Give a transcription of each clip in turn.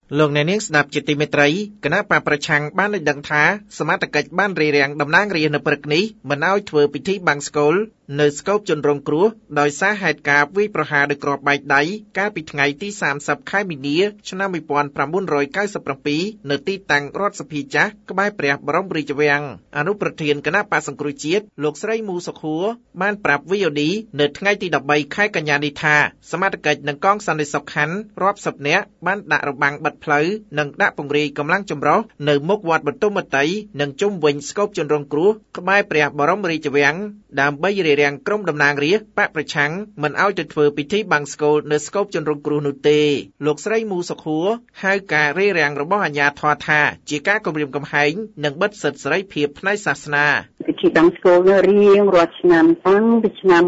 លោកអ្នកនាងស្ដាប់ជាទីមេត្រីគណៈបកប្រឆាំងបានលើកដឹងថាសមត្ថកិច្ចបានរារាំងតំណាងរាស្ត្រនៅព្រឹកនេះមិនឲ្យធ្វើពិធីបាំងស្កូលនៅស្កូបជនរងគ្រោះដោយសារហេតុការណ៍វាយប្រហារដោយគ្រាប់បែកដៃកាលពីថ្ងៃទី30ខែមីនាឆ្នាំ1997នៅទីតាំងរដ្ឋសភាចាស់ក្បែរព្រះបរមរាជវាំងអនុប្រធានគណៈបក្សសង្គ្រោះជាតិលោកស្រីមូសុខួរបានប្រាប់ VOD នៅថ្ងៃទី13ខែកញ្ញានេះថាសមត្ថកិច្ចនិងកងសន្តិសុខខណ្ឌរាប់សិបនាក់បានដាក់របាំងបិទផ្លូវនិងដាក់ពង្រាយកម្លាំងចម្រុះនៅមុខវត្តបទុមវតីនិងជុំវិញស្កូបជនរងគ្រោះក្បែរព្រះបរមរាជវាំងដើម្បីរារាំងក្រុមតំណាងរាស្ត្របកប្រឆាំងមិនឲ្យទៅធ្វើពិធីបាំងស្កូលនៅស្កូបជនរងគ្រោះនោះទេលោកស្រីមូសុខួរហៅការរារាំងរបស់អាជ្ញាធរថាជាការគំរាមកំហែងនិងបិទសិទ្ធិសេរីភាពផ្នែកសាសនាពិធីបាំងស្កូលរៀងរាល់ឆ្នាំតាំងពីឆ្នាំ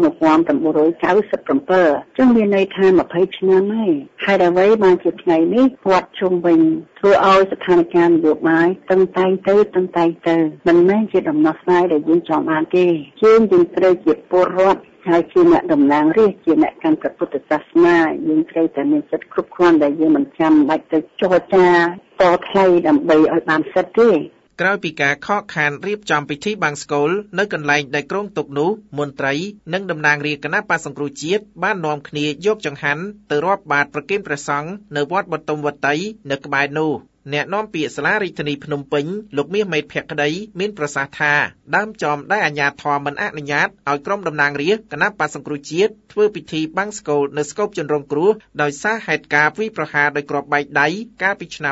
1997ចឹងមានន័យថា20ឆ្នាំហើយហើយអ្វីបានជាថ្ងៃនេះគាត់ជុំវិញធ្វើឲ្យស្ថានភាពនយោបាយតឹងតែងទៅមិនមែនជាដំណោះស្រាយដែលយើងចង់បានទេយើងត្រូវជាពលរដ្ឋហើយជាអ្នកតំណាងរាស្ត្រជាអ្នកកាន់ព្រះពុទ្ធសាសនាយើងត្រូវតែមានសិទ្ធិគ្រប់គ្រាន់ដែលយើងមិនចាំបាច់ទៅចរចាតថ្លៃដើម្បីឲ្យបានសិទ្ធិទេក្រោយពីការខកខានរៀបចំពិធីបាំងស្កូលនៅកន្លែងដែលគ្រោងទុកនោះមន្ត្រីនិងតំណាងរាស្ត្រគណៈបក្សសង្គ្រោះជាតិបាននាំគ្នាយកចង្ហាន់ទៅរាប់បាតប្រគេនព្រះសង្ឃនៅវត្តបទុមវតីនៅក្បែរនោះអ្នកនាំពាក្យសាលារាជធានីភ្នំពេញលោកមាសមេតភក្តីមានប្រសាសន៍ថាដើមចំដែលអាជ្ញាធរមិនអនុញ្ញាតឲ្យក្រុមតំណាងរាស្ត្រគណៈបក្សសង្គ្រោះជាតិធ្វើពិធីបាំងស្កូលនៅស្កូបជនរងគ្រោះដោយសារហេតុការណ៍វាយប្រហារដោយគ្រាប់បែកដៃកាលពីឆ្នាំ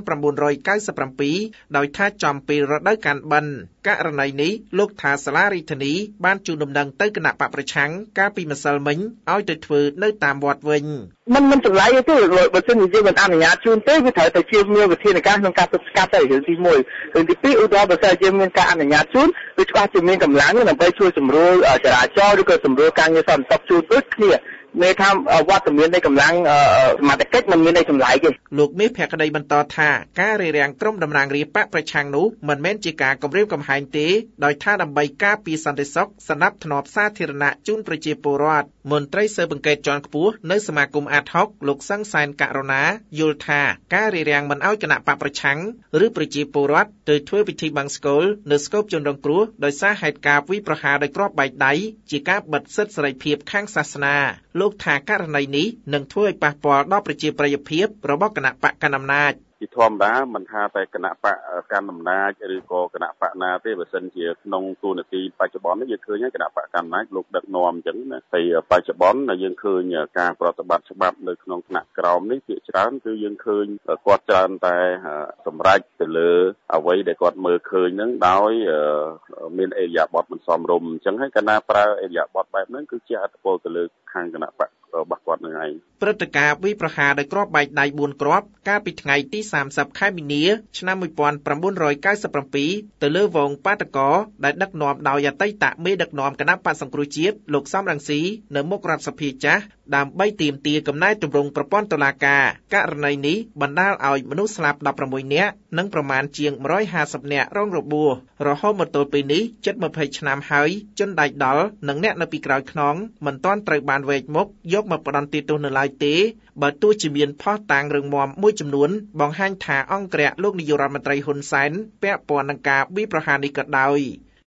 1997ដោយថាចំពេលរដូវកាលបិណ្ឌករណីនេះលោកថាសាលារាជធានីបានជូនដំណឹងទៅគណៈបកប្រឆាំងកាលពីម្សិលមិញឲ្យទៅធ្វើនៅតាមវត្តវិញមិនចម្លែកទេបើសិនជាមិនអនុញ្ញាតជូនទេវាត្រូវតែជាមានវិធានការក្នុងការទប់ស្កាត់ទៅរឿងទី1រឿងទី2ឧទាហរណ៍បើសិនជាមានការអនុញ្ញាតជូនវាច្បាស់ជាមានកម្លាំងដើម្បីជួយសម្រួលចរាចរណ៍ឬក៏សម្រួលការងារសន្តិសុខជូនដូចគ្នាមេថាវត្តមាននៃកម្លាំងសមត្ថកិច្ចមិនមាននៃចម្លែកទេលោកមាសភក្តីបន្តថាការរារាំងក្រុមតំណាងរាស្ត្របកប្រឆាំងនោះមិនមែនជាការគំរាមកំហែងទេដោយថាដើម្បីការពារសន្តិសុខសណ្ដាប់ធ្នាប់សាធារណៈជូនប្រជាពលរដ្ឋមន្ត្រីស៊ើបអង្កេតជាន់ខ្ពស់នៅសមាគមអាតហុកលោកសឹងសែនករណាយល់ថាការរារាំងមិនឲ្យគណៈបកប្រឆាំងឬប្រជាពលរដ្ឋទៅធ្វើពិធីបាំងស្កូលនៅស្កូបជនរងគ្រោះដោយសារហេតុការណ៍វាយប្រហារដោយគ្រាប់បែកដៃជាការបិទសិទ្ធិសេរីភាពខាងសាសនាលោកថាករណីនេះនឹងធ្វើឲ្យប៉ះពាល់ដល់ប្រជាប្រិយភាពរបស់គណៈបកកណ្ដាលអំណាចជាធម្មតាមិនថាតែគណៈបកកាន់អំណាចឬក៏គណៈបកណាទេបើសិនជាក្នុងទូនាទីបច្ចុប្បន្ននេះយើងឃើញគណៈបកកាន់អំណាចលោកដឹកនាំអញ្ចឹងណាហើយបច្ចុប្បន្នយើងឃើញការប្រតិបត្តិច្បាប់នៅក្នុងថ្នាក់ក្រោមនេះភាគច្រើនគឺយើងឃើញគាត់ច្រើនតែសម្រេចទៅលើអ្វីដែលគាត់មើលឃើញហ្នឹងដោយមានអេរយាប័តមិនសមរម្យអញ្ចឹងហើយកាលណាប្រើអេរយាប័តបែបហ្នឹងគឺជាអត្តពលទៅលើខាងគណៈបករបស់គាត់នឹងឯងព្រឹត្តិការណ៍វាយប្រហារដោយគ្រាប់បែកដៃ4គ្រាប់កាលពីថ្ងៃទី30ខែមីនាឆ្នាំ1997ទៅលើវងបាតកោដែលដឹកនាំដោយអតីតមេដឹកនាំគណៈបក្សសង្គ្រោះជាតិលោកសំរងស៊ីនៅមុខរដ្ឋសភាចាស់ដើម្បីទាមទារកំណែទម្រង់ប្រព័ន្ធតុលាការករណីនេះបណ្ដាលឲ្យមនុស្សស្លាប់16នាក់និងប្រមាណជាង150នាក់រងរបួសរហូតមកទល់ពេលនេះជិត20ឆ្នាំហើយជនដៃដល់និងអ្នកនៅពីក្រោយខ្នងមិនទាន់ត្រូវបានវែកមុខយកមកផ្ដន្ទាទោសនៅឡើយទេបើទោះជាមានផុសតាងរឹងមាំមួយចំនួនបង្ហាញថាអង្គរៈលោកនាយករដ្ឋមន្ត្រីហ៊ុនសែនពាក់ព័ន្ធនឹងការវាយប្រហារនេះក៏ដោយ